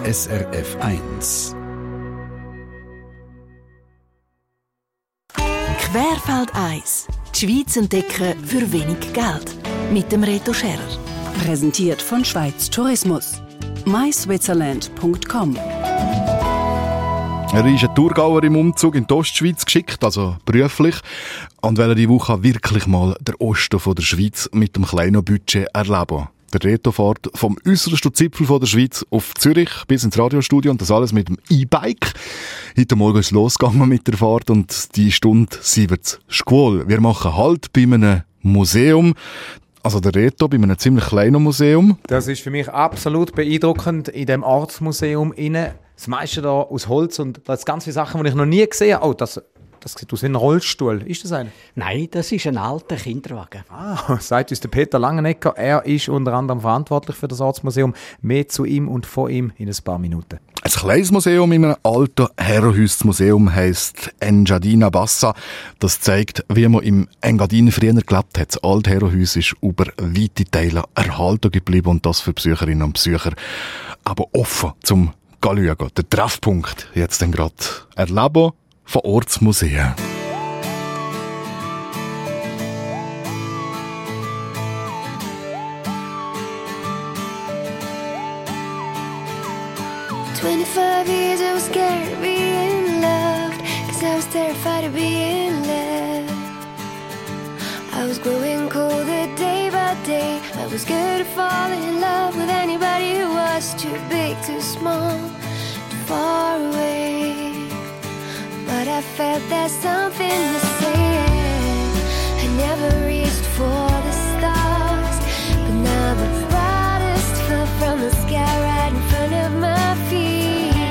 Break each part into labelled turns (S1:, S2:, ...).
S1: SRF 1.
S2: Querfeld 1. Die Schweiz entdecken für wenig Geld. Mit dem Reto Scherer.
S3: Präsentiert von Schweiz Tourismus. myswitzerland.com.
S1: Er ist ein Thurgauer im Umzug in die Ostschweiz geschickt, also beruflich, und will diese Woche wirklich mal den Osten von der Schweiz mit dem kleinen Budget erleben. Der Reto fährt vom äussersten Zipfel von der Schweiz auf Zürich bis ins Radiostudio und das alles mit dem E-Bike. Heute Morgen ist es losgegangen mit der Fahrt und die Stunde sie wird schwul. Wir machen Halt bei einem Museum. Also der Reto bei einem ziemlich kleinen Museum.
S4: Das ist für mich absolut beeindruckend in dem Ortsmuseum innen. Das meiste da aus Holz und da ist ganz viele Sachen, die ich noch nie gesehen habe. Oh, das sieht aus wie ein Rollstuhl. Ist das einer?
S5: Nein, das ist ein alter Kinderwagen.
S4: Sagt uns der Peter Langenegger. Er ist unter anderem verantwortlich für das Ortsmuseum. Mehr zu ihm und von ihm in ein paar Minuten.
S1: Ein kleines Museum in einem alten Herrenhaus. Das Museum heisst Engadina Bassa. Das zeigt, wie man im Engadin früher gelebt hat. Das alte Herrenhaus ist über weite Teile erhalten geblieben und das für Besucherinnen und Besucher aber offen zum schauen. Der Treffpunkt jetzt dann gerade erleben von Ortsmuseen.
S6: Years I was scared of being loved, 'cause I was terrified of being left. I was growing colder day by day. I was good at falling in love with anybody who was too big, too small, too far away. But I felt there's something missing. I never reached for the stars, but now the brightest fell from the sky right in front of my feet.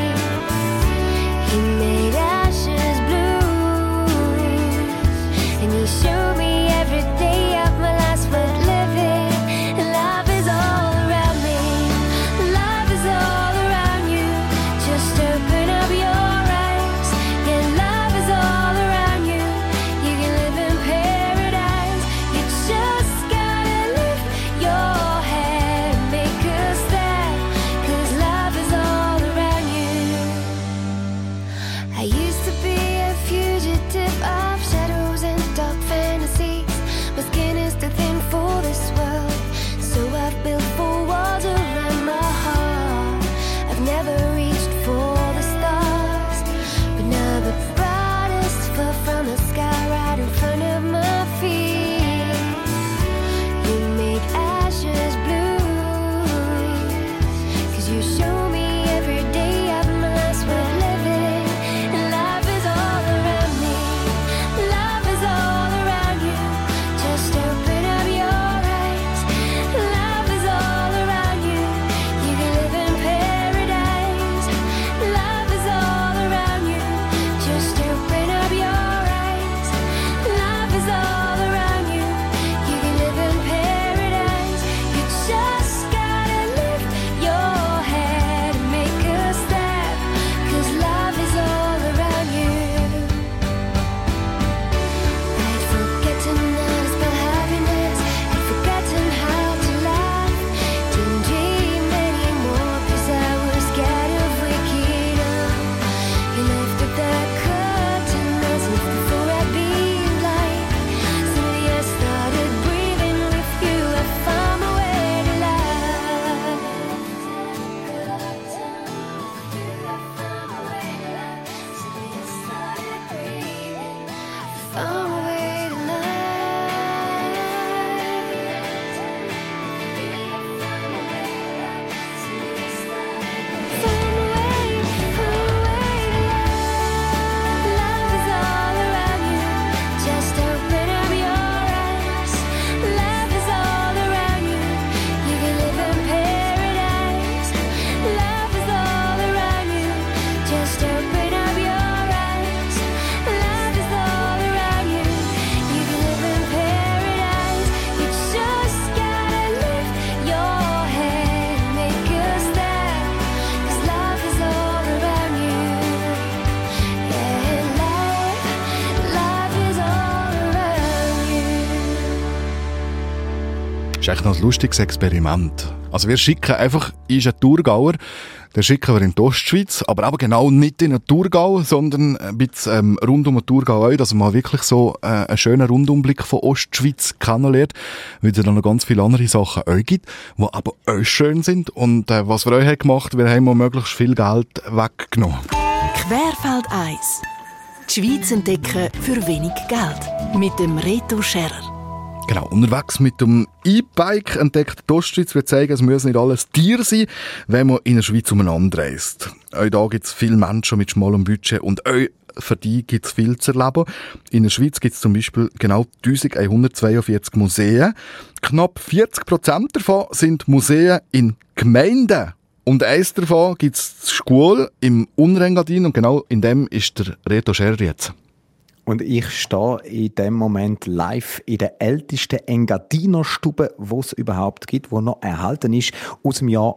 S6: He made ashes blue, and he showed me every day of my life's worth living. And love is all around me, love is all around you. Just open up your eyes, yeah, love is all around you. You can live in paradise. You just gotta lift your head and make a step, 'cause love is all around you. I used to be a fugitive of shadows and dark fantasies. My skin is too thin for this world, so I've built four walls around my heart. I've never reached for the stars, but now the brightest fell from the sky right in front of my feet. You make ashes blue, 'cause you show me every day of my life's worth living. And love is all around me, love is all around you. Just open up your eyes, love is all around you. You can live in paradise. Love is all around you. Just open up your eyes, love is all around you. You can live in paradise. You just gotta lift your head and make a step, 'cause love is all around you. I'd forgotten how to spell happiness, I'd forgotten how to laugh. Didn't dream anymore 'cause I was scared of waking up. You lifted the curtain as if before I'd been blind. Suddenly I started breathing with you. I found my way to life. Suddenly I started breathing. Found my way to Love is all around you. Just open up your eyes. Love is all around you. You can live in paradise. Love is all around you. Just open up your eyes. Love is all around you. You can live in paradise. You just gotta lift your head and make a step, 'cause love is all around you. Yeah, love is all around you.
S1: Das ist echt noch ein lustiges Experiment. Also wir schicken einfach einen Thurgauer, den schicken wir in die Ostschweiz, aber eben genau nicht in den Thurgau, sondern ein bisschen rund um den Thurgau auch, dass man mal wirklich so einen schönen Rundumblick von Ostschweiz kennenlernt, weil es dann noch ganz viele andere Sachen auch gibt, die aber auch schön sind. Und was wir euch gemacht haben, wir haben mal möglichst viel Geld weggenommen.
S2: Querfeld 1. Die Schweiz entdecken für wenig Geld. Mit dem Reto Scherer.
S1: Genau, unterwegs mit dem E-Bike entdeckt die Ostschweiz. Wir zeigen, es müssen nicht alles Tiere sein, wenn man in der Schweiz umeinander reist. Auch da gibt es viele Menschen mit schmalem Budget und auch für die gibt es viel zu erleben. In der Schweiz gibt es zum Beispiel genau 1142 Museen. Knapp 40% davon sind Museen in Gemeinden. Und eins davon gibt es die Schule im Unrengadin und genau in dem ist der Reto Scherer jetzt.
S4: Und ich stehe in dem Moment live in der ältesten Engadiner-Stube, die es überhaupt gibt, die noch erhalten ist, aus dem Jahr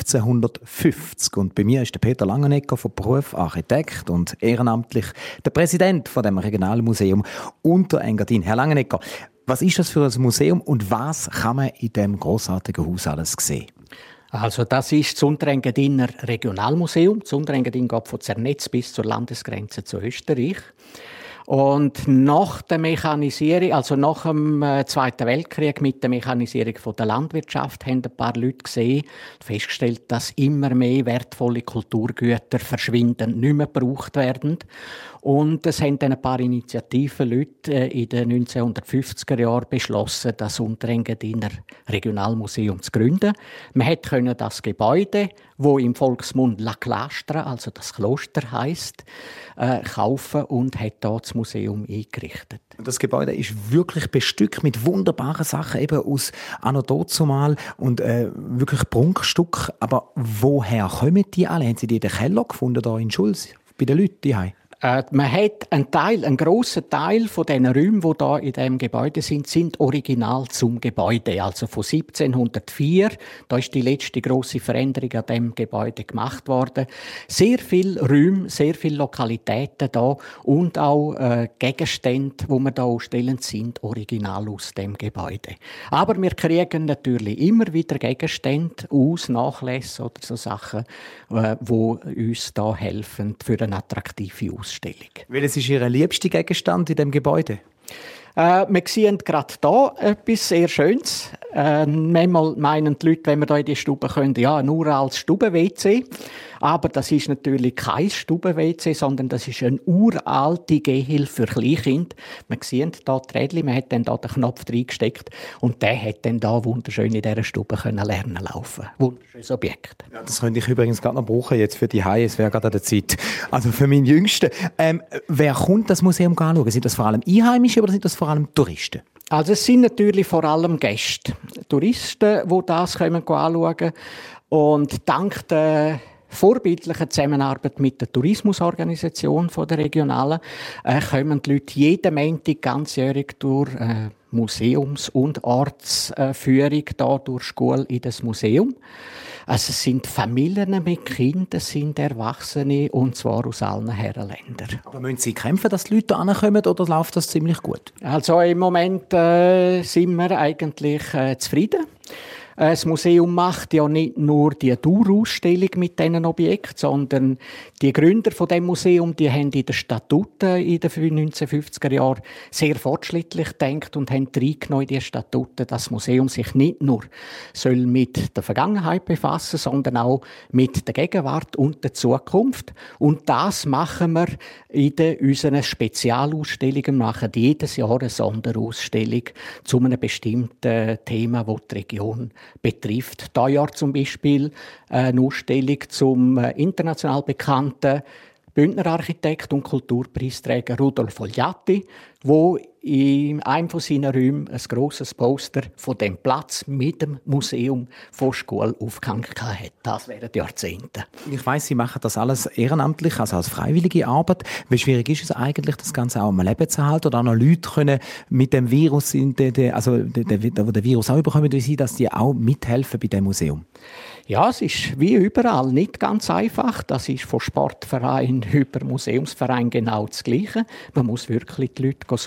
S4: 1550. Und bei mir ist der Peter Langenegger von Beruf Architekt und ehrenamtlich der Präsident von dem Regionalmuseum Unterengadin. Herr Langenegger, was ist das für ein Museum und was kann man in diesem grossartigen Haus alles sehen?
S5: Also das ist das Unterengadiner Regionalmuseum. Das Unterengadin geht von Zernetz bis zur Landesgrenze zu Österreich. Und nach der Mechanisierung, also nach dem Zweiten Weltkrieg mit der Mechanisierung der Landwirtschaft, haben ein paar Leute gesehen, festgestellt, dass immer mehr wertvolle Kulturgüter verschwinden, nicht mehr gebraucht werden. Und es haben dann ein paar Initiativen Leute in den 1950er Jahren beschlossen, das Unterengadiner Regionalmuseum zu gründen. Man konnte das Gebäude, wo im Volksmund La Clastra, also das Kloster heisst, kaufen und hat dort das Museum eingerichtet.
S4: Das Gebäude ist wirklich bestückt mit wunderbaren Sachen, eben aus anno dazumal und wirklich Prunkstück. Aber woher kommen die alle? Haben Sie die in den Keller gefunden, da in Schulz, bei den Leuten die Hause?
S5: Man hat einen grossen Teil von den Räumen, die hier in diesem Gebäude sind original zum Gebäude. Also von 1704, da ist die letzte grosse Veränderung an diesem Gebäude gemacht worden. Sehr viele Räume, sehr viele Lokalitäten da und auch Gegenstände, die wir hier ausstellen, sind original aus dem Gebäude. Aber wir kriegen natürlich immer wieder Gegenstände aus, Nachlässe oder so Sachen, die uns da helfen für eine attraktive Ausstellung.
S4: Welches ist Ihr liebster Gegenstand in diesem Gebäude?
S5: Wir sehen gerade hier etwas sehr Schönes. Manchmal meinen die Leute, wenn wir hier in die Stube können, ja, nur als Stuben-WC. Aber das ist natürlich kein Stuben-WC, sondern das ist eine uralte Gehhilfe für Kleinkinder. Wir sehen hier die Rädchen, man hat dann hier den Knopf reingesteckt und der hat dann hier wunderschön in dieser Stube lernen laufen. Wunderschönes Objekt.
S4: Ja, das könnte ich übrigens gerade noch brauchen jetzt für die Haie. Es wäre gerade an der Zeit. Also für meinen Jüngsten. Wer kommt das Museum anschauen? Sind das vor allem Einheimische oder sind das vor allem Touristen?
S5: Also es sind natürlich vor allem Gäste, Touristen, die das anschauen können. Und dank der vorbildlichen Zusammenarbeit mit der Tourismusorganisation der Regionalen kommen die Leute jeden Montag ganzjährig durch Museums- und Ortsführung da durch Schule in das Museum. Also es sind Familien mit Kindern, es sind Erwachsene und zwar aus allen Herrenländern.
S4: Aber müssen Sie kämpfen, dass die Leute ankommen oder läuft das ziemlich gut?
S5: Also im Moment sind wir eigentlich zufrieden. Das Museum macht ja nicht nur die Dauerausstellung mit diesen Objekten, sondern die Gründer von dem Museum, die haben in den Statuten in den 1950er Jahren sehr fortschrittlich gedacht und haben reingenommen in die Statuten, dass das Museum sich nicht nur soll mit der Vergangenheit befassen, sondern auch mit der Gegenwart und der Zukunft. Und das machen wir in unseren Spezialausstellungen. Wir machen jedes Jahr eine Sonderausstellung zu einem bestimmten Thema, das die Region betrifft. Dieses Jahr zum Beispiel eine Ausstellung zum international bekannten Bündner Architekt und Kulturpreisträger Rudolf Fogliatti, wo in einem von seinen Räumen ein grosses Poster von dem Platz mit dem Museum von Schule aufgehängt hat. Das während Jahrzehnten.
S4: Ich weiss, Sie machen das alles ehrenamtlich, also als freiwillige Arbeit. Wie schwierig ist es eigentlich, das Ganze auch am Leben zu halten oder auch noch Leute können mit dem Virus, wo der Virus auch überkommen, wie Sie, dass die auch mithelfen bei dem Museum?
S5: Ja, es ist wie überall nicht ganz einfach. Das ist von Sportverein über Museumsverein genau das Gleiche. Man muss wirklich die Leute suchen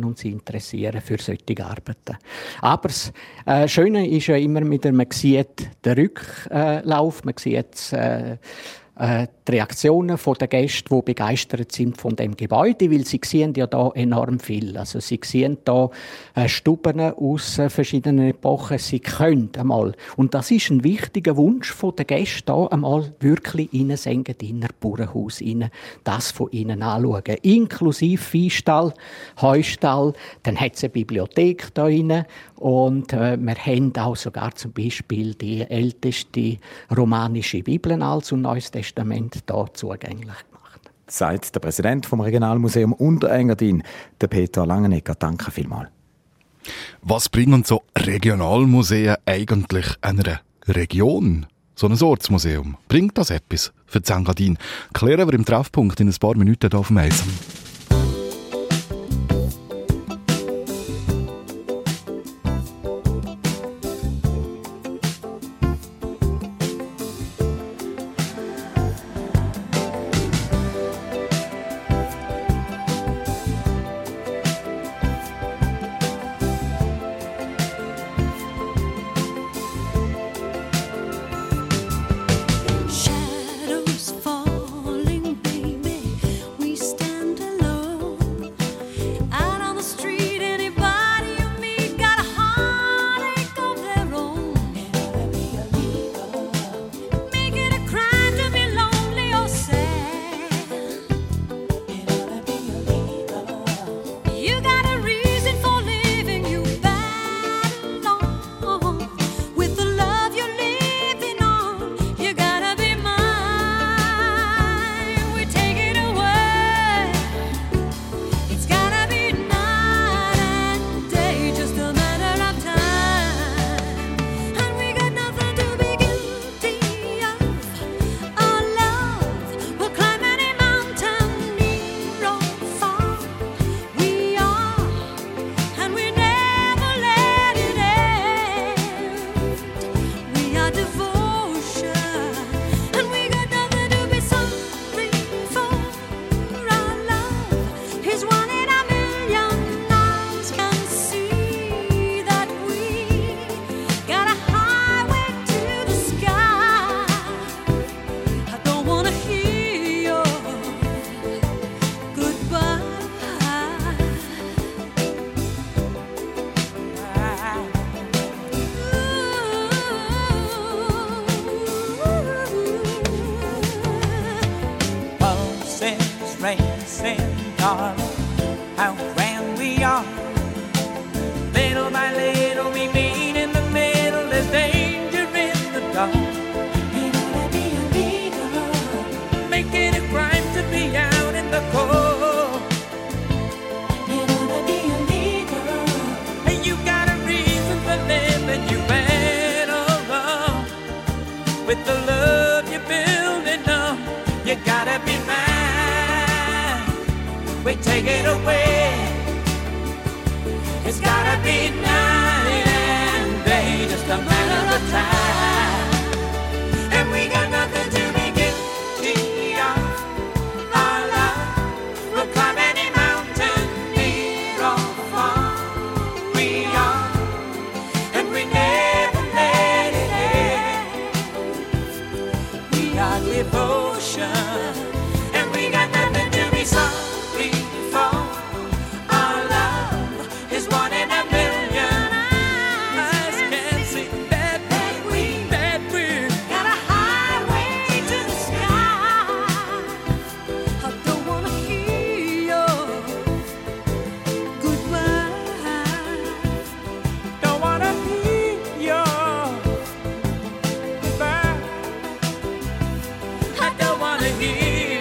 S5: und sich interessieren für solche Arbeiten. Aber das Schöne ist ja immer, man sieht den Rücklauf, man sieht die Reaktionen der Gäste, die begeistert sind von dem Gebäude, weil sie sehen ja da enorm viel. Also sie sehen da Stuben aus verschiedenen Epochen. Sie können einmal, und das ist ein wichtiger Wunsch der Gäste, da einmal wirklich in ein Engadiner Bauernhaus rein, das von ihnen anschauen. Inklusive Viehstall, Heustall, dann hat es eine Bibliothek da rein und wir haben auch sogar zum Beispiel die älteste romanische Bibel, also Neues Testament, hier zugänglich gemacht.
S4: Sagt der Präsident vom Regionalmuseum Unterengadin, der Peter Langenegger. Danke vielmals.
S1: Was bringen so Regionalmuseen eigentlich einer Region? So ein Ortsmuseum. Bringt das etwas für das Engadin? Klären wir im Treffpunkt in ein paar Minuten hier auf dem Eis.
S7: Shadows falling, baby, we stand alone. Out on the street, anybody you meet got a heartache of their own. Make it a crime to be lonely or sad. You got a reason for living, you battle on with the love you're living on. You gotta be mine. We take it away. It's gotta be night and day, just a matter of time. And we got nothing to be guilty of. Our love will climb any mountain, near or far. We are, and we never let it end. We are devotion, and we got nothing to be sorry for. Our love is one in a million. Eyes can see that we got a highway to the sky. I don't wanna hear your goodbye.
S8: Pulses racing, darling, how grand we are. Little by little we meet in the middle, there's danger in the dark. You gotta be a leader, make it a crime to be out in the cold. You gotta be a leader, and you got a reason for living, you better run with the love you're building up. You gotta be mine. We take it away. It's gotta be night and day, just a matter of time. And we got nothing to be guilty of. Our love will climb any mountain, near or far. We are, and we never let it end. We are devotion, and we got nothing to be sorry for. Our love is one in a million. Eyes can see that we got a highway to the sky.
S7: I don't wanna hear your goodbye.
S8: Don't wanna hear your goodbye. I don't wanna hear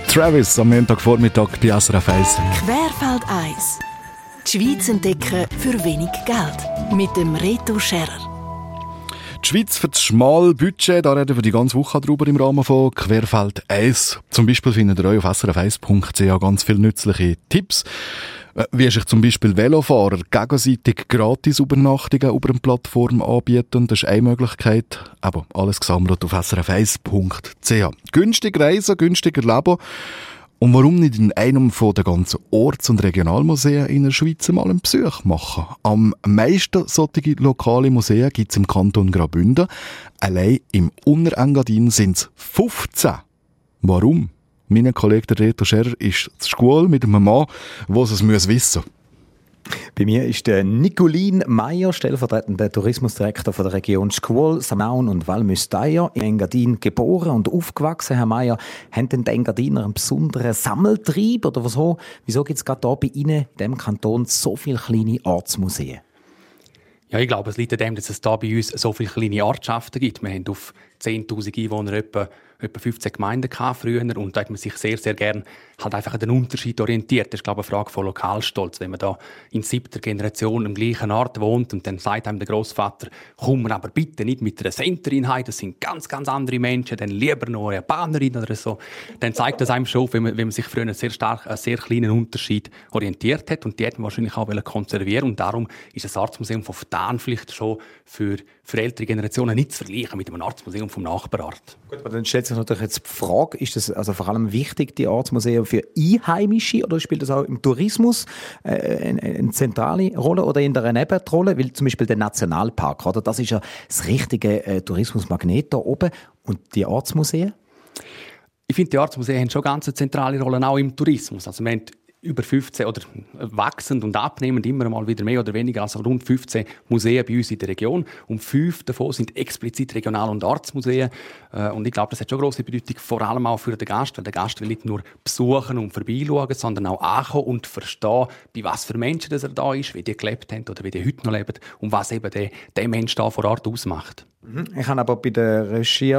S1: Travis am Montagvormittag bei SRF 1.
S2: Querfeld eins. Die Schweiz entdecken für wenig Geld. Mit dem Reto Scherer.
S1: Die Schweiz für das schmale Budget, da reden wir die ganze Woche drüber im Rahmen von Querfeld 1. Zum Beispiel findet ihr euch auf srf1.ch ganz viele nützliche Tipps. Wie sich zum Beispiel Velofahrer gegenseitig gratis Übernachtungen über eine Plattform anbieten. Das ist eine Möglichkeit. Aber alles gesammelt auf srf1.ch. Günstig reisen, günstiger leben. Und warum nicht in einem von den ganzen Orts- und Regionalmuseen in der Schweiz mal einen Besuch machen? Am meisten solche lokale Museen gibt es im Kanton Graubünden. Allein im Unterengadin sind es 15. Warum? Mein Kollege Reto Scherer ist zur Schule mit einem Mann, der es wissen muss.
S4: Bei mir ist der Nicolin Meyer, stellvertretender Tourismusdirektor von der Region Schkuol, Samaun und Valmüsteier, in Engadin geboren und aufgewachsen. Herr Meyer, haben denn die Engadiner einen besonderen Sammeltrieb oder wieso gibt es gerade hier bei Ihnen in diesem Kanton so viele kleine Ortsmuseen?
S9: Ja, ich glaube, es liegt an dem, dass es hier bei uns so viele kleine Ortschaften gibt. Wir haben auf 10'000 Einwohner etwa 15 Gemeinden früher und da hat man sich sehr, sehr gern halt einfach an den Unterschied orientiert. Das ist, glaube ich, eine Frage von Lokalstolz. Wenn man da in 7. Generation am gleichen Ort wohnt und dann sagt einem der Grossvater, komm aber bitte nicht mit einer Centerin heim, das sind ganz, ganz andere Menschen, dann lieber noch eine Japanerin oder so. Dann zeigt das einem schon, wenn man sich früher sehr stark an einen sehr kleinen Unterschied orientiert hat und die hat man wahrscheinlich auch konservieren und darum ist das Ortsmuseum von Ftan vielleicht schon für ältere Generationen nicht zu vergleichen mit einem Ortsmuseum vom Nachbarort.
S4: Gut, aber dann stellt sich natürlich jetzt die Frage, ist das also vor allem wichtig, die Ortsmuseen für Einheimische oder spielt das auch im Tourismus eine zentrale Rolle oder in der Nebenrolle? Weil zum Beispiel der Nationalpark, oder? Das ist ja das richtige Tourismusmagnet da oben. Und die Ortsmuseen?
S9: Ich finde, die Ortsmuseen haben schon ganz eine zentrale Rolle, auch im Tourismus. Also wir haben über 15 oder wachsend und abnehmend immer mal wieder mehr oder weniger, also rund 15 Museen bei uns in der Region. Und 5 davon sind explizit Regional- und Ortsmuseen. Und ich glaube, das hat schon grosse Bedeutung, vor allem auch für den Gast, weil der Gast will nicht nur besuchen und vorbeischauen, sondern auch ankommen und verstehen, bei was für Menschen er da ist, wie die gelebt haben oder wie die heute noch leben und was eben der Mensch da vor Ort ausmacht.
S4: Ich habe aber bei der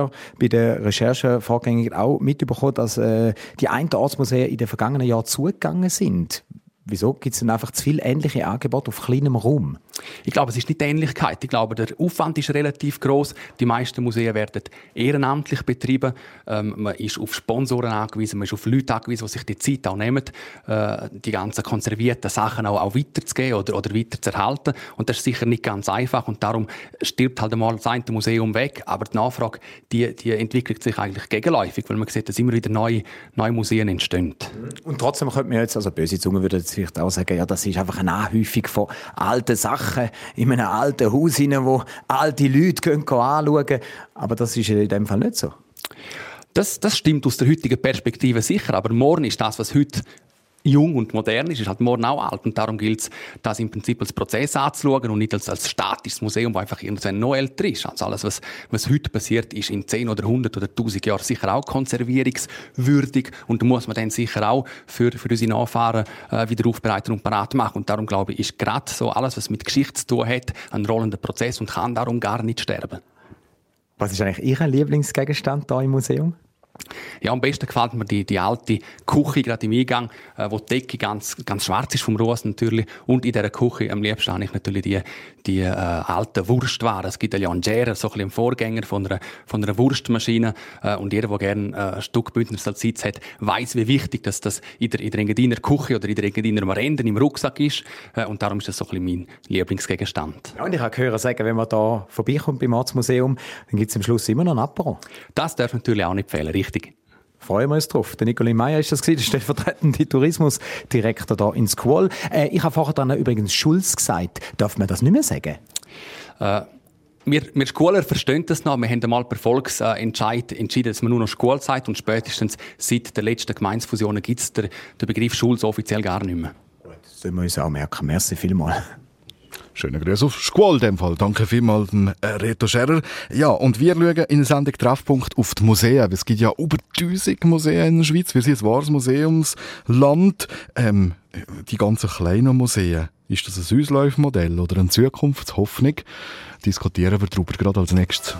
S4: Recherche vorgängig auch mitbekommen, dass die einen Ortsmuseen in den vergangenen Jahren zugegangen sind. Wieso gibt es denn einfach zu viele ähnliche Angebote auf kleinem Raum?
S9: Ich glaube, es ist nicht die Ähnlichkeit. Ich glaube, der Aufwand ist relativ gross. Die meisten Museen werden ehrenamtlich betrieben. Man ist auf Sponsoren angewiesen, man ist auf Leute angewiesen, die sich die Zeit auch nehmen, die ganzen konservierten Sachen auch weiterzugeben oder weiterzuerhalten. Und das ist sicher nicht ganz einfach. Und darum stirbt halt einmal das eine Museum weg. Aber die Nachfrage, die entwickelt sich eigentlich gegenläufig, weil man sieht, dass immer wieder neue Museen entstehen.
S4: Und trotzdem könnte man jetzt, also böse Zunge würde jetzt vielleicht auch sagen, ja, das ist einfach eine Anhäufung von alten Sachen in einem alten Haus hinein, wo alte Leute anschauen können. Aber das ist in dem Fall nicht so.
S9: Das stimmt aus der heutigen Perspektive sicher, aber morgen ist das, was heute jung und modern ist halt morgen auch alt. Und darum gilt es, das im Prinzip als Prozess anzuschauen und nicht als statisches Museum, das einfach irgendwann noch älter ist. Also alles, was heute passiert, ist in 10 oder 100 oder 1000 Jahren sicher auch konservierungswürdig. Und da muss man dann sicher auch für unsere Nachfahren wieder aufbereiten und parat machen. Und darum glaube ich, ist gerade so alles, was mit Geschichte zu tun hat, ein rollender Prozess und kann darum gar nicht sterben.
S4: Was ist eigentlich Ihr Lieblingsgegenstand hier im Museum?
S9: Ja, am besten gefällt mir die alte Küche gerade im Eingang, wo die Decke ganz, ganz schwarz ist vom Rost natürlich. Und in dieser Küche am liebsten habe ich natürlich die alten Wurstwaren. Es gibt ja Angera, so ein bisschen ein Vorgänger von einer Wurstmaschine. Und jeder, der gerne ein Stück Bündner Salzitz hat, weiss, wie wichtig das in der Engadiner Küche oder in der Engadiner Marende im Rucksack ist. Und darum ist das so ein bisschen mein Lieblingsgegenstand.
S4: Ja, und ich habe gehört sagen, wenn man da vorbeikommt beim Ortsmuseum, dann gibt es am Schluss immer noch ein Apero.
S9: Das darf natürlich auch nicht fehlen, richtig.
S4: Freuen wir uns drauf. Der Nicolin Meyer ist das, der stellvertretende Tourismusdirektor hier in Schkuol. Ich habe vorher dann übrigens Schulz gesagt. Darf man das nicht mehr sagen?
S9: Wir Schuler verstehen das noch. Wir haben einmal per Volksentscheid entschieden, dass man nur noch Schule sagt. Und spätestens seit der letzten Gemeindefusionen gibt es den Begriff Schule offiziell gar nicht mehr.
S4: Das sollen wir uns auch merken. Merci vielmals.
S1: Schönen Grüße auf Schkuol in dem Fall. Danke vielmals dem Reto Scherer. Ja, und wir schauen in der Sendung Treffpunkt auf die Museen. Es gibt ja über 1000 Museen in der Schweiz. Wir sind ein wahres Museumsland. Die ganzen kleinen Museen. Ist das ein Auslaufmodell oder eine Zukunftshoffnung? Diskutieren wir darüber gerade als nächstes.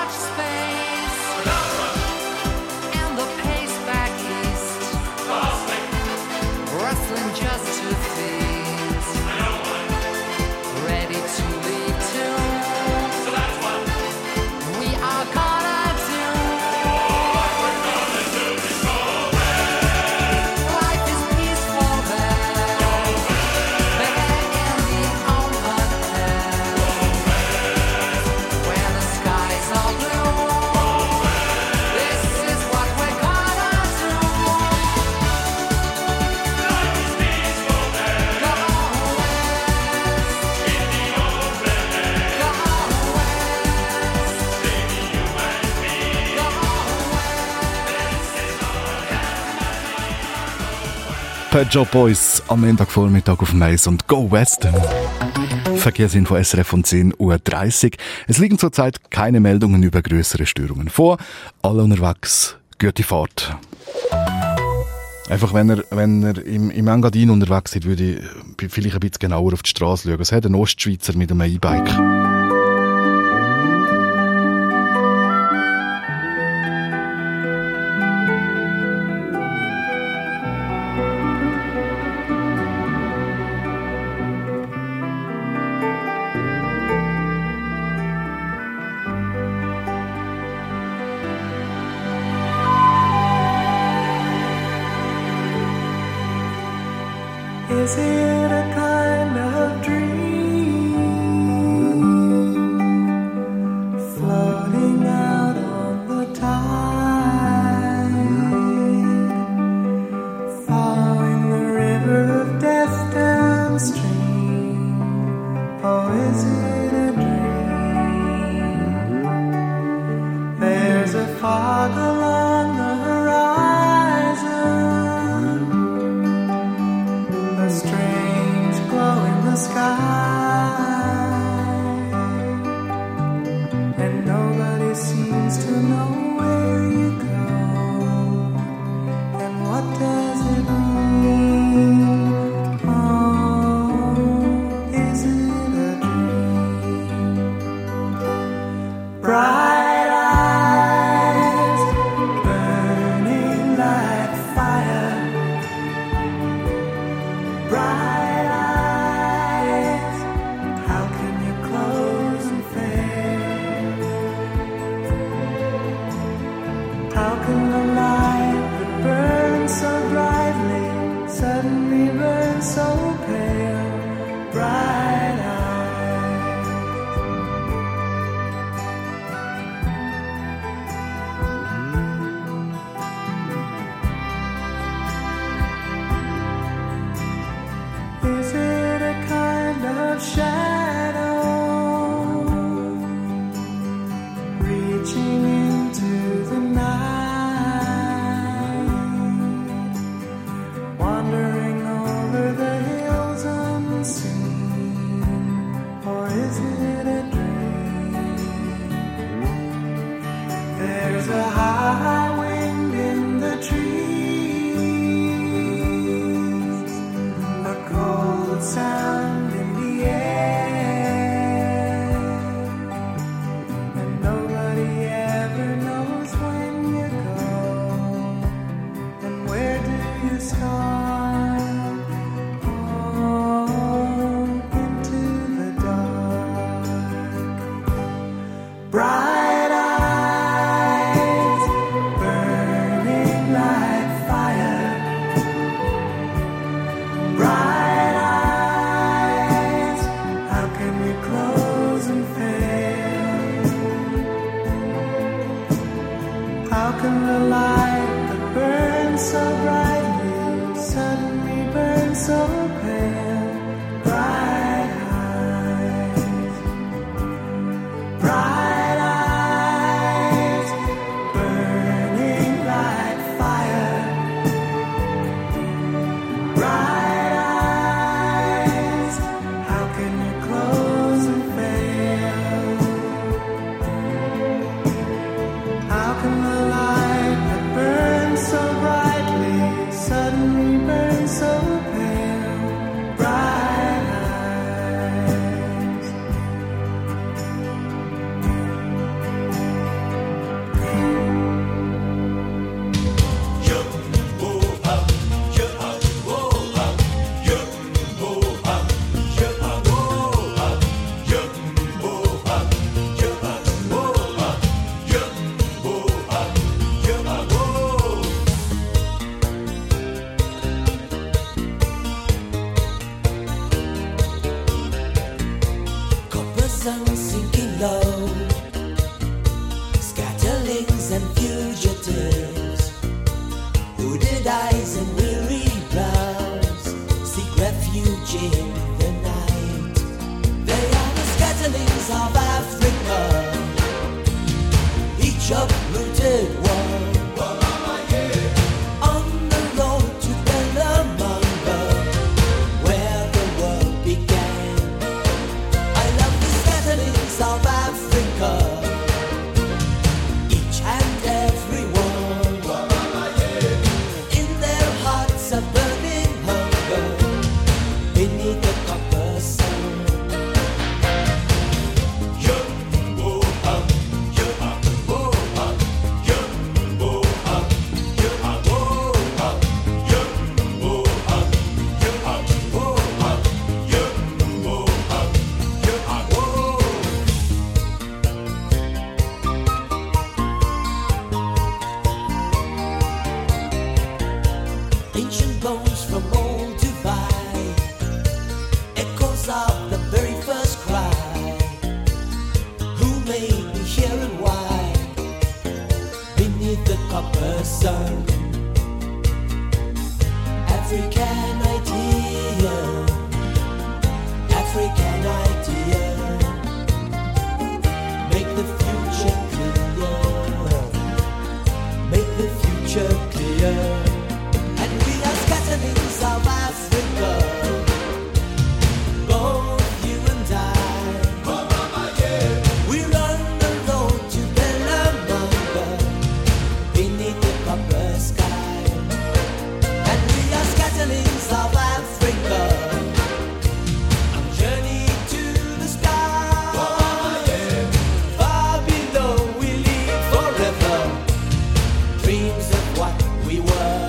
S10: much space. And the pace back east, rustling just to face. Ready to lead to. We are gonna do. Life is peaceful there. There in the open air. Where the skies are blue. This is what we're gonna do. Life is peaceful there. Go west. In the open air. Go west. Baby, you and me. Go
S1: Pet Shop Boys am Montagvormittag auf dem Mais und Go West. Verkehrsinfo SRF um 10:30 Uhr. Es liegen zurzeit keine Meldungen über größere Störungen vor. Alle unterwegs, gute Fahrt. Einfach, wenn ihr im Engadin unterwegs seid, würde ich vielleicht ein bisschen genauer auf die Straße schauen. Es hat ein Ostschweizer mit einem E-Bike.
S11: Is it a kind of dream floating out on the tide, following the river of death downstream? Oh, is it a dream? There's a fog along the horizon, a strange glow in the sky, and nobody seems to know where you go, and what does it mean? Oh, is it a dream?
S12: sun sinking low, scatterlings and fugitives, hooded eyes and weary brows seek refuge in the night. They are the scatterlings of Africa, each uprooted one. On the road to Bellamanga, where the world began. I love the scatterings of Africa, each and every one. In their hearts a burning hunger, beneath the copper sun. Ancient bones from old Dubai, echoes of the very first cry. Who made me here and why? Beneath the copper sun, African idea, African idea. Make the future clear, make the future clear. And we are scatterings of Africa, both you and I. We're on the road to Bellamanga, beneath the copper sky. And we are scatterings of Africa, on journey to the sky. Far below we live forever, dreams of what we were.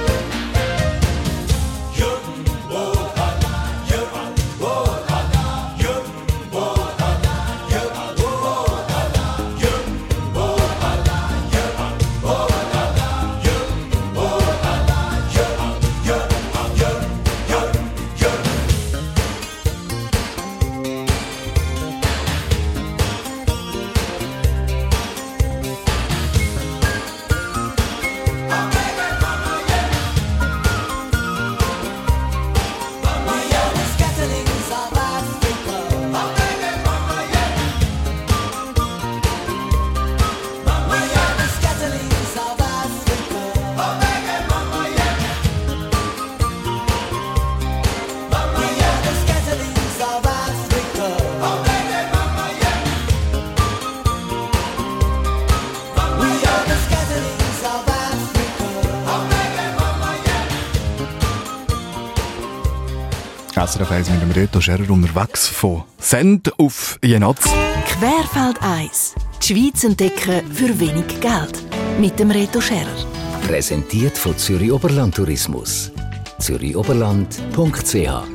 S1: SRF 1 mit dem Reto Scherer unterwegs von Send auf Jenatz.
S2: Querfeld 1. Die Schweiz entdecken für wenig Geld. Mit dem Reto Scherer.
S13: Präsentiert von Zürich Oberland Tourismus. zürichoberland.ch.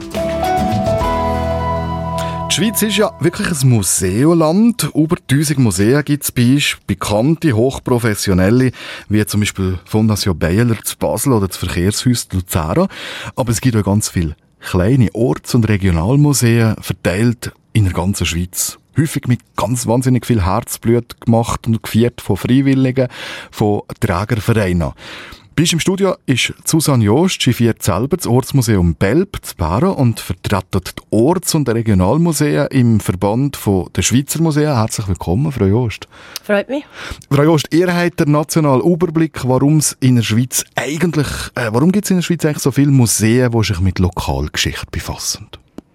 S1: Die Schweiz ist ja wirklich ein Museumland. Über 1000 Museen gibt es bei uns. Bekannte, hochprofessionelle, wie zum Beispiel Fondation Bayerler zu Basel oder das Verkehrshaus Luzern. Aber es gibt auch ganz viele kleine Orts- und Regionalmuseen, verteilt in der ganzen Schweiz. Häufig mit ganz wahnsinnig viel Herzblut gemacht und geführt von Freiwilligen, von Trägervereinen. Bei uns im Studio ist Susanne Jost, sie führt selber das Ortsmuseum Belp zu Bären und vertritt die Orts- und Regionalmuseen im Verband der Schweizer Museen. Herzlich willkommen, Frau Jost.
S14: Freut mich.
S1: Frau Jost, ihr habt den nationalen Überblick, warum gibt es in der Schweiz eigentlich so viele Museen, die sich mit Lokalgeschichte befassen?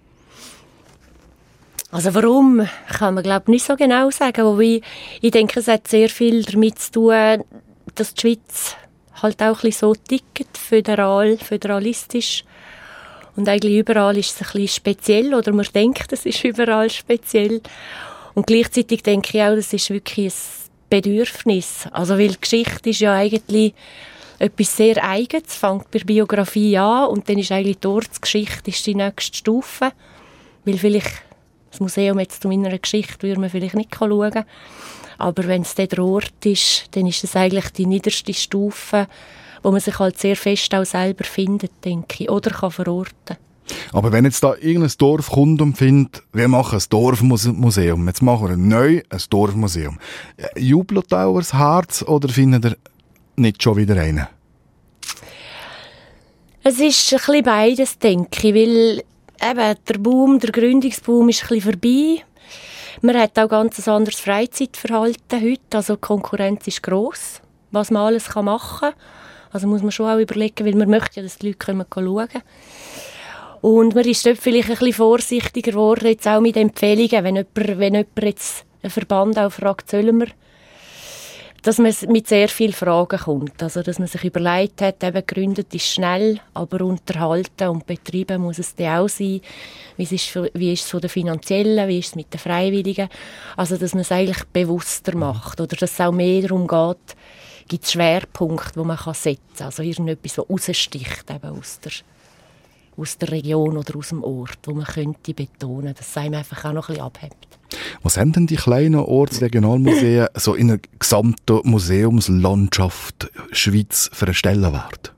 S14: Also warum, kann man glaube ich nicht so genau sagen. Wobei, ich denke, es hat sehr viel damit zu tun, dass die Schweiz halt auch ein bisschen so tickt, föderalistisch. Und eigentlich überall ist es ein bisschen speziell, oder man denkt, es ist überall speziell. Und gleichzeitig denke ich auch, das ist wirklich ein Bedürfnis. Also, weil die Geschichte ist ja eigentlich etwas sehr Eigenes, fängt bei der Biografie an und dann ist eigentlich die Ortsgeschichte die nächste Stufe. Weil vielleicht das Museum jetzt zu meiner Geschichte würde man vielleicht nicht schauen können. Aber wenn es der Ort ist, dann ist es eigentlich die niederste Stufe, wo man sich halt sehr fest auch selber findet, denke ich, oder kann verorten.
S1: Aber wenn jetzt da irgendein Dorf kommt und findet, wir machen ein Dorfmuseum, jetzt machen wir neu ein Dorfmuseum. Jubelt auch das Herz oder findet ihr nicht schon wieder einen?
S14: Es ist ein bisschen beides, denke ich, weil eben der Gründungsboom ist ein bisschen vorbei. Man hat auch ganz ein anderes Freizeitverhalten heute, also die Konkurrenz ist gross, was man alles machen kann. Also muss man schon auch überlegen, weil man möchte ja, dass die Leute schauen können. Und man ist dort vielleicht ein bisschen vorsichtiger geworden, jetzt auch mit Empfehlungen, wenn jemand jetzt einen Verband auch fragt, sollen wir, dass man mit sehr vielen Fragen kommt. Also, dass man sich überlegt hat, eben gegründet ist schnell, aber unterhalten und betrieben muss es dann auch sein. Wie ist es von den Finanziellen, wie ist es mit den Freiwilligen? Also, dass man es eigentlich bewusster macht oder dass es auch mehr darum geht, gibt es Schwerpunkte, die man setzen kann. Also irgendetwas, das raussticht eben aus der Region oder aus dem Ort, wo man könnte betonen, dass es einem einfach auch noch ein bisschen abhebt.
S1: Was haben denn die kleinen Ortsregionalmuseen so in der gesamten Museumslandschaft Schweiz für einen Stellenwert?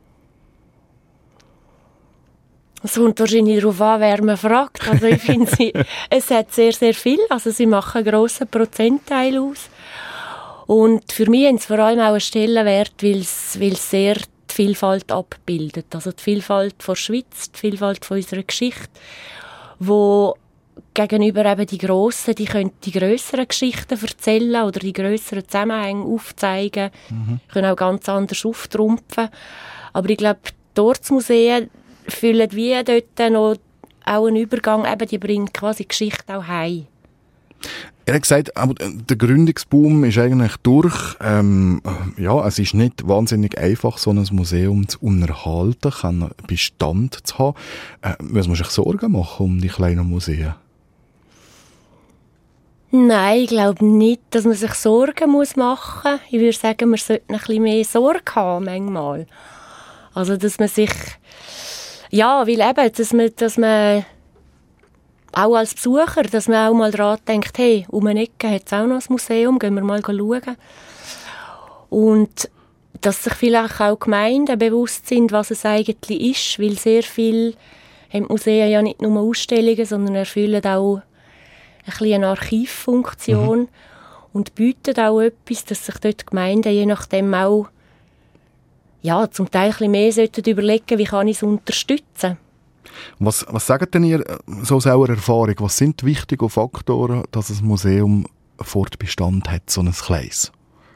S14: Es kommt wahrscheinlich darauf an, wer man fragt. Also ich finde, es hat sehr, sehr viel. Also sie machen einen grossen Prozentteil aus. Und für mich haben sie vor allem auch einen Stellenwert, weil es sehr die Vielfalt abbildet. Also die Vielfalt der Schweiz, die Vielfalt von unserer Geschichte, wo gegenüber eben die Grossen, die können die grösseren Geschichten erzählen oder die grösseren Zusammenhänge aufzeigen, können auch ganz anders auftrumpfen. Aber ich glaube, die Ortsmuseen füllen wie dort noch auch einen Übergang, eben die bringen quasi Geschichte auch heim.
S1: Er hat gesagt, aber der Gründungsboom ist eigentlich durch. Es ist nicht wahnsinnig einfach, so ein Museum zu unterhalten, einen Bestand zu haben. Muss man sich Sorgen machen um die kleinen Museen?
S14: Nein, ich glaube nicht, dass man sich Sorgen machen muss. Ich würde sagen, man sollte ein bisschen mehr Sorge haben, manchmal. Also, dass man sich... Ja, weil eben, dass man auch als Besucher, dass man auch mal daran denkt, hey, um eine Ecke hat es auch noch ein Museum, gehen wir mal schauen. Und dass sich vielleicht auch Gemeinden bewusst sind, was es eigentlich ist, weil sehr viel haben die Museen ja nicht nur Ausstellungen, sondern erfüllen auch ein bisschen eine Archivfunktion und bieten auch etwas, dass sich dort die Gemeinden je nachdem auch zum Teil ein bisschen mehr überlegen, wie kann ich es unterstützen.
S1: Was sagt denn ihr so aus eurer Erfahrung? Was sind die wichtigen Faktoren, dass ein Museum Fortbestand hat, so ein kleines?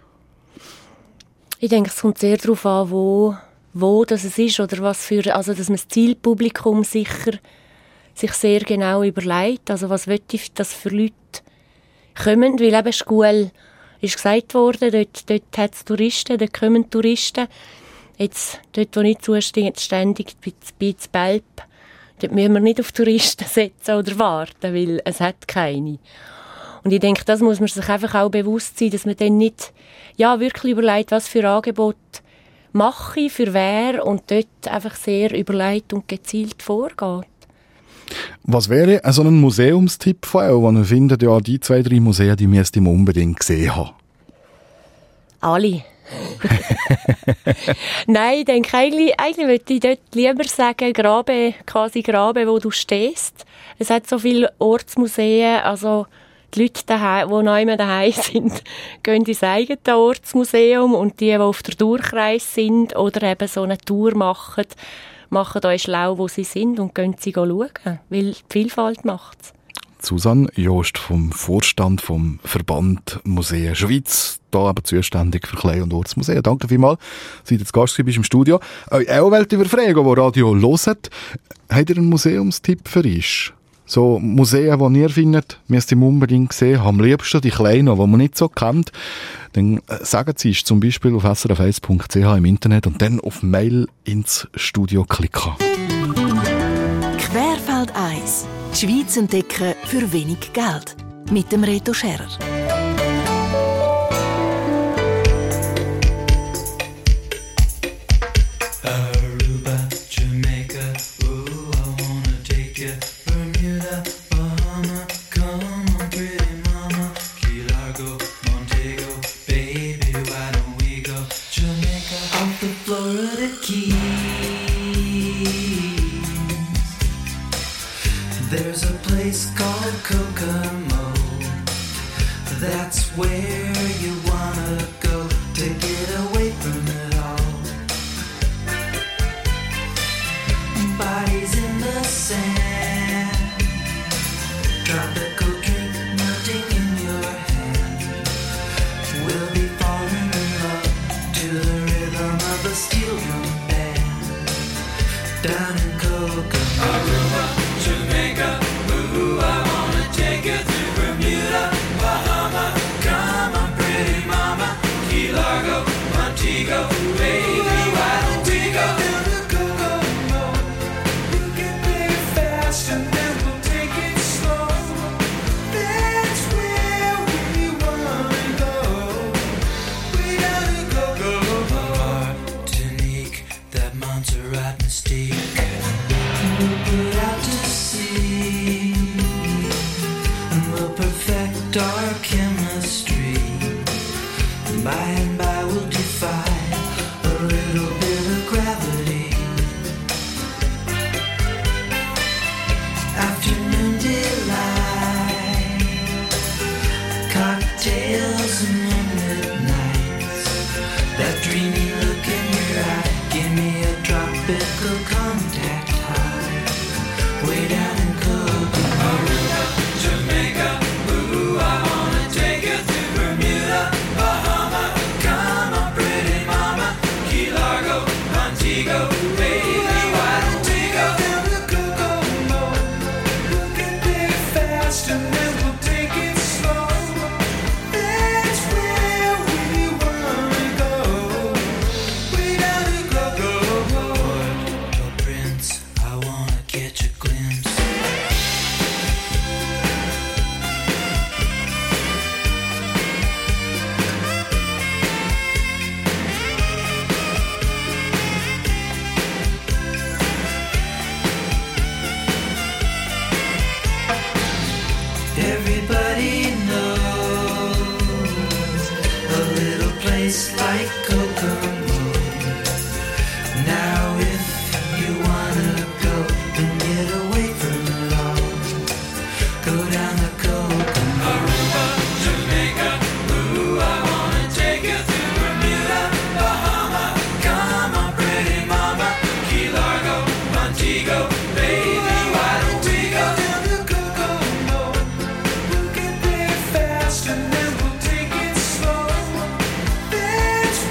S14: Ich denke, es kommt sehr darauf an, wo das es ist oder was für, also dass man das Zielpublikum sich sehr genau überlegt. Also was will ich, dass für Leute kommen, weil eben Schule ist gesagt worden, dort hat es Touristen, dort kommen Touristen. Jetzt, dort, wo ich zuständig bin, bei Belp, dort müssen wir nicht auf Touristen setzen oder warten, weil es hat keine. Und ich denke, das muss man sich einfach auch bewusst sein, dass man dann nicht wirklich überlegt, was für Angebot mache ich, für wer, und dort einfach sehr überlegt und gezielt vorgeht.
S1: Was wäre so ein Museumstipp von euch, wo ihr findet, ja, die 2-3 Museen, die müsst ihr unbedingt gesehen haben?
S14: Alle. Nein, ich denke, eigentlich würde ich dort lieber sagen, Grabe, wo du stehst. Es hat so viele Ortsmuseen, also die Leute, die noch immer daheim sind, gehen ins eigene Ortsmuseum, und die auf der Durchreise sind oder eben so eine Tour machen euch schlau, wo sie sind, und gehen sie schauen, weil die Vielfalt macht es.
S1: Susanne Jost vom Vorstand vom Verband Museen Schweiz, da aber zuständig für Klein- und Ortsmuseen. Danke vielmals, dass du zu Gast bist im Studio. Euch auch wollt ihr fragen, die Radio hören. Habt ihr einen Museumstipp für uns? So Museen, die ihr findet, müsst ihr unbedingt sehen. Am liebsten die kleinen, die man nicht so kennt. Dann sagen Sie es zum Beispiel auf srf1.ch im Internet und dann auf Mail ins Studio klicken.
S2: Querfeld 1. Die Schweiz entdecken für wenig Geld. Mit dem Reto Scherer.
S11: Aruba, Jamaica, ooh, I wanna take you. Bermuda, Bahama, come on, pretty mama. Key Largo, Montego, baby, why don't we go? Jamaica, off the Florida Keys. That's where you wanna go to get away from it all. Bodies in the sand, tropical drink melting in your hand. We'll be falling in love to the rhythm of a steel drum band. Down in Kokomo, Aruba, Jamaica, ooh, I wanna take you to Bermuda, Bahama, come on pretty mama, Key Largo, Montego, baby, why don't we go down to Kokomo? You can play it fast and then we'll take it slow. That's where we wanna go. We down to Kokomo. Martinique, that Montserrat mystique. We'll put out to sea and we'll perfect our chemistry. By and by we'll defy a little bit of gravity. Afternoon delight, cocktails and moonlit nights. That dreamy look in your eye, give me a tropical contact high. Way down in Kokomo, Aruba, Jamaica, ooh, I wanna take you to Bermuda, Bahama, come on pretty mama, Key Largo, Montego, baby, why don't we go down to Kokomo? You can play it fast and then we'll take it slow. That's where we wanna go. Way down to Kokomo. Port-au-Prince, I wanna catch a glimpse. Everybody knows a little place like Kokomo. Now if you wanna go and get away from it all, go down to Kokomo, Aruba, Jamaica, ooh, I wanna take you to Bermuda, Bahama, come on pretty mama, Key Largo, Montego, baby, why don't we go down to Kokomo? You can play it fast and then we'll take it slow. That's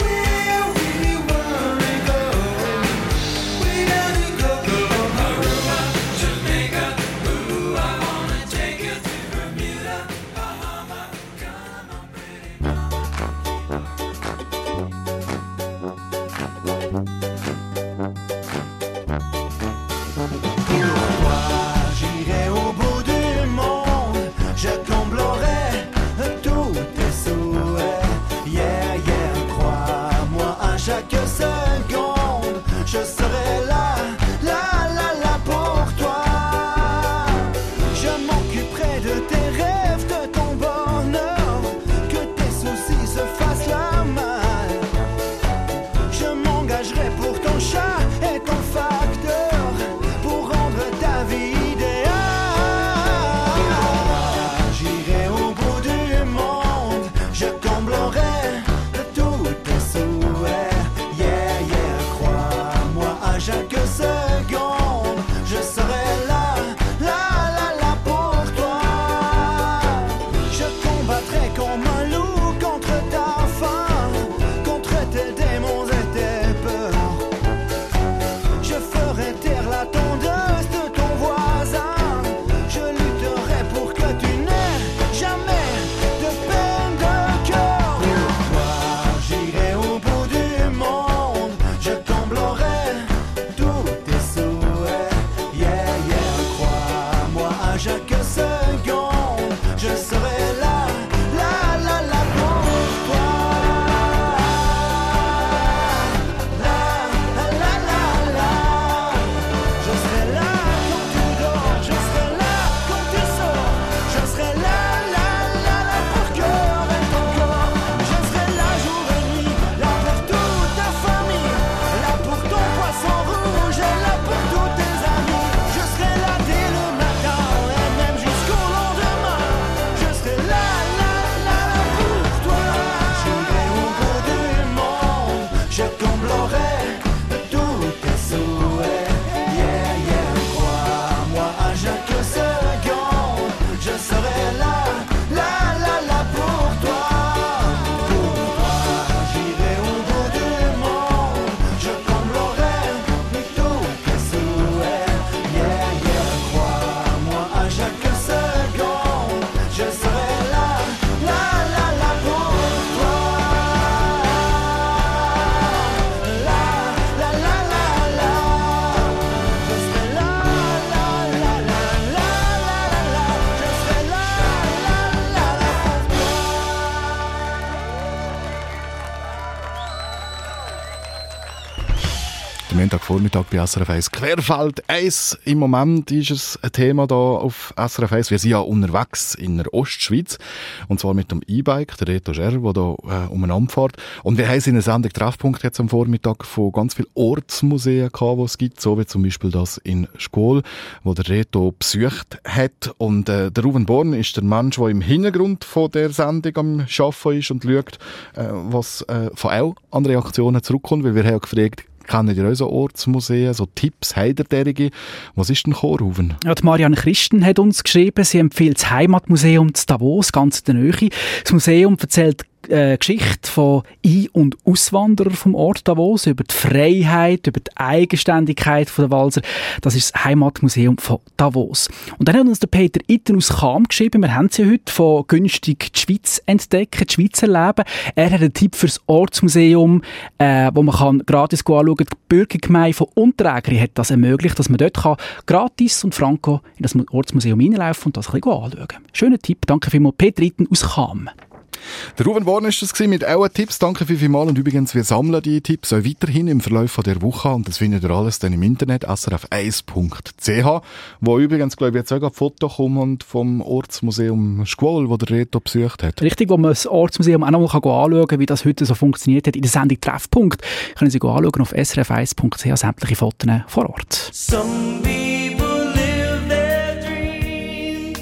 S1: am Montagvormittag bei SRF 1 Querfeld 1. Im Moment ist es ein Thema hier auf SRF 1. Wir sind ja unterwegs in der Ostschweiz. Und zwar mit dem E-Bike, der Reto Scher, der hier umeinander fährt. Und wir haben in einer Sendung Treffpunkt jetzt am Vormittag von ganz vielen Ortsmuseen gehabt, die es gibt. So wie zum Beispiel das in Schkol, wo der Reto besucht hat. Und der Ruben Born ist der Mensch, der im Hintergrund von der Sendung am Arbeiten ist und schaut, was von auch an Reaktionen zurückkommt. Weil wir haben gefragt, kennen ihr auch so Ortsmuseen, so Tipps, heiderderige? Was ist denn Chorhuven?
S15: Ja, die Marianne Christen hat uns geschrieben, sie empfiehlt das Heimatmuseum zu Davos, ganz in der Nähe. Das Museum erzählt Geschichte von Ein- und Auswanderern vom Ort Davos, über die Freiheit, über die Eigenständigkeit der Walser. Das ist das Heimatmuseum von Davos. Und dann hat uns der Peter Itten aus Cham geschrieben, wir haben sie heute von günstig die Schweiz entdecken, die Schweiz erleben. Er hat einen Tipp für das Ortsmuseum, wo man kann gratis anschauen kann. Die Bürgergemeinde von Unterägeri hat das ermöglicht, dass man dort kann gratis und franco in das Ortsmuseum hineinlaufen und das ein bisschen anschauen. Schöner Tipp, danke vielmals Peter Itten aus Cham.
S1: Der Ruben Born ist das mit auch Tipps. Danke vielmals. Und übrigens, wir sammeln die Tipps auch weiterhin im Verlauf der Woche. Und das findet ihr alles dann im Internet, srf1.ch, wo übrigens, glaube ich, jetzt auch ein Foto kommt vom Ortsmuseum Schkol, wo der Reto besucht hat.
S15: Richtig, wo man das Ortsmuseum auch noch mal anschauen kann, wie das heute so funktioniert hat. In der Sendung Treffpunkt können Sie anschauen auf srf1.ch, sämtliche Fotos vor Ort.
S12: Some people live their dreams.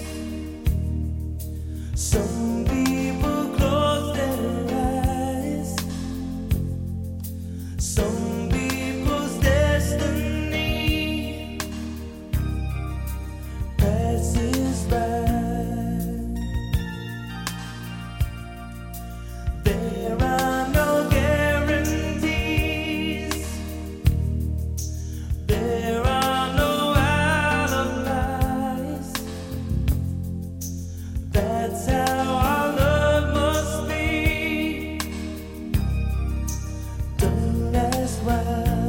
S12: Some people close their eyes. Some people's destiny passes by. There are no guarantees. There are no alibis. That's how our love must be. Don't ask why.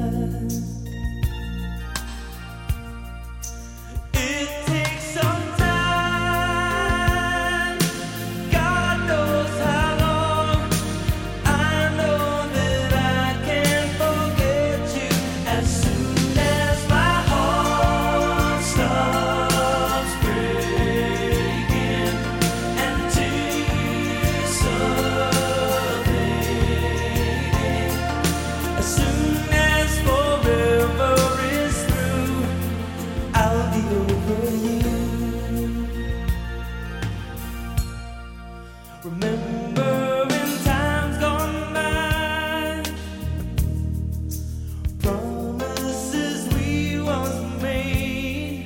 S12: It takes some time. God knows how long. I know that I can't forget you as soon as my heart stops breaking and tears start fading. As soon as forever is through, I'll be over you. Remember in times gone by, promises we once made.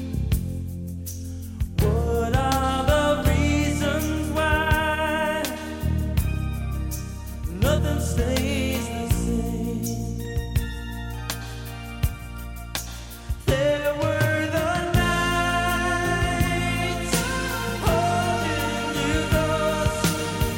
S12: What are the reasons why nothing stays the same? There were the nights holding you close.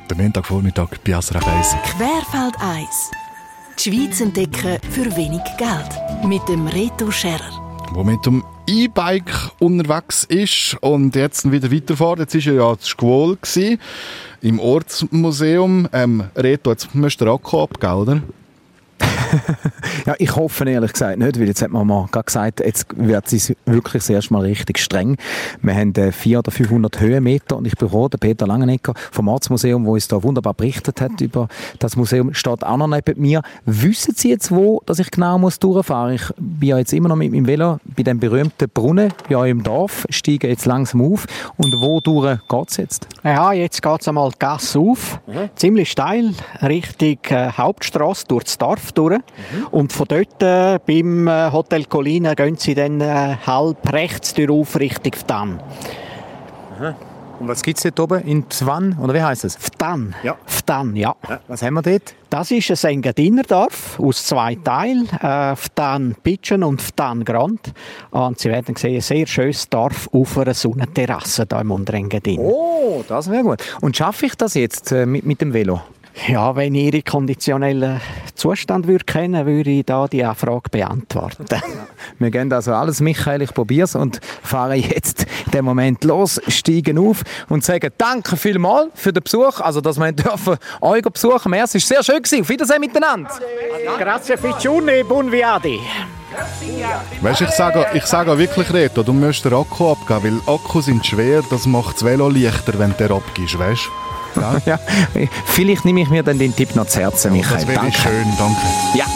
S1: Der Montagvormittag bei SRF 1.
S2: Querfeld 1. Die Schweiz entdecken für wenig Geld. Mit dem Reto Scherer.
S1: Der mit dem E-Bike unterwegs ist und jetzt wieder weiterfährt. Jetzt war ja das Schwol im Ortsmuseum. Reto, jetzt müsst ihr Akku abgeben, oder?
S4: Ja, ich hoffe ehrlich gesagt nicht, weil jetzt hat man mal gerade gesagt, jetzt wird es wirklich das erste Mal richtig streng. Wir haben 400 oder 500 Höhenmeter und ich bekomme den Peter Langenegger vom Ortsmuseum, der uns da wunderbar berichtet hat über das Museum, steht auch noch neben mir. Wissen Sie jetzt, wo dass ich genau muss durchfahren muss? Ich bin ja jetzt immer noch mit meinem Velo bei dem berühmten Brunnen bei euch im Dorf, steige jetzt langsam auf. Und wo durch geht es jetzt?
S5: Ja, jetzt geht es einmal die Gasse auf, ziemlich steil, Richtung Hauptstrasse durch das Dorf durch. Und von dort beim Hotel Colina gehen sie dann halb rechts durch auf Richtung Vtan.
S4: Und was gibt es dort oben? In Zwan? Oder wie heisst es?
S5: Vtan.
S4: Ja.
S5: Vtan, ja.
S4: Was haben wir dort?
S5: Das ist ein Engadinerdorf aus 2 Teilen. Vtan Pitschen und Vtan Grand. Und Sie werden sehen, ein sehr schönes Dorf auf einer Sonnenterrasse hier im Unterengadin.
S4: Oh, das wäre gut. Und schaffe ich das jetzt mit dem Velo?
S5: Ja, wenn ich Ihren konditionellen Zustand kennen würde, würde ich da die Frage beantworten.
S4: Wir gehen also alles, Michael, ich probiere es und fahre jetzt in dem Moment los, steigen auf und sagen danke vielmals für den Besuch, also dass wir dürfen euch besuchen. Es war sehr schön gewesen. Auf Wiedersehen miteinander.
S5: Grazie Ficcione, buon viadi.
S1: Weißt du, ich sage wirklich, Reto, du musst den Akku abgeben, weil Akkus sind schwer, das macht das Velo leichter, wenn du den abgibst, weißt du? Ja.
S4: Ja, vielleicht nehme ich mir dann den Tipp noch zu Herzen, Michael.
S1: Das wäre schön, danke.
S4: Ja.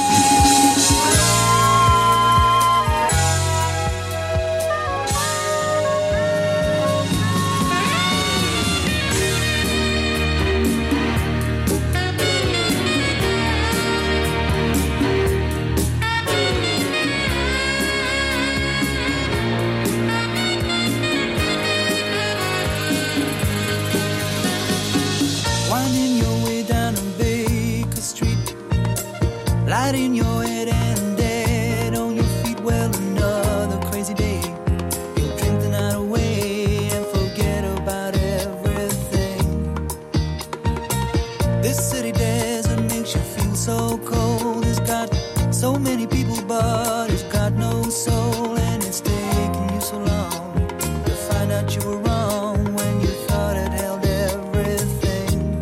S11: Winding your way down on Baker Street, light in your head and dead on your feet. Well, another crazy day. You'll drink the night away and forget about everything. This city desert makes you feel so cold. It's got so many people, but it's got no soul, and it's taken you so long to find out you were wrong when you thought it held everything.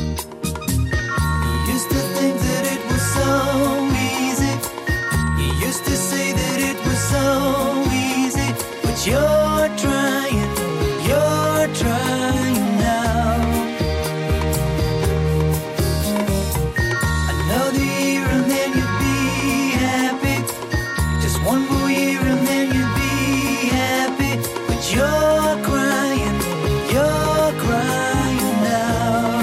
S11: You used to think that it was so easy. You used to say that it was so easy, but you're trying now. Another year and then you'd be happy. Just one more year and then you'd be happy, but you're crying now.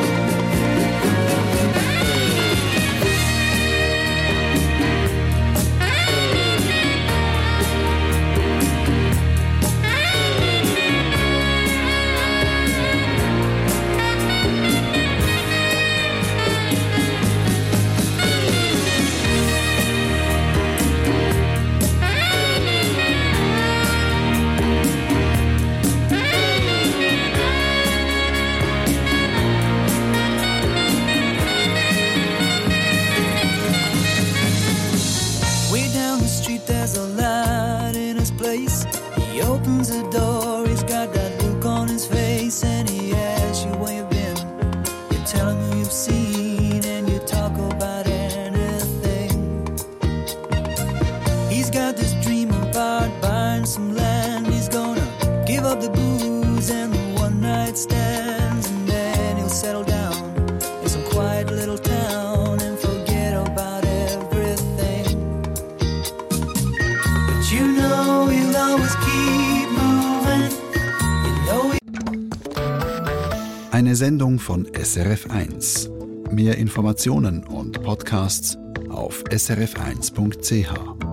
S11: Way down the street there's a light in his place. He opens the door, he's got that look on his face, and he asks you where you've been. You tell him who you've seen, and you talk about anything. He's got this dream about buying some land. He's gonna give up the booze and the one-night stands, and then he'll settle down in some quiet little town and forget about everything. But you know he'll always keep moving. You know
S16: Eine Sendung von SRF1. Mehr Informationen und Podcasts auf srf1.ch.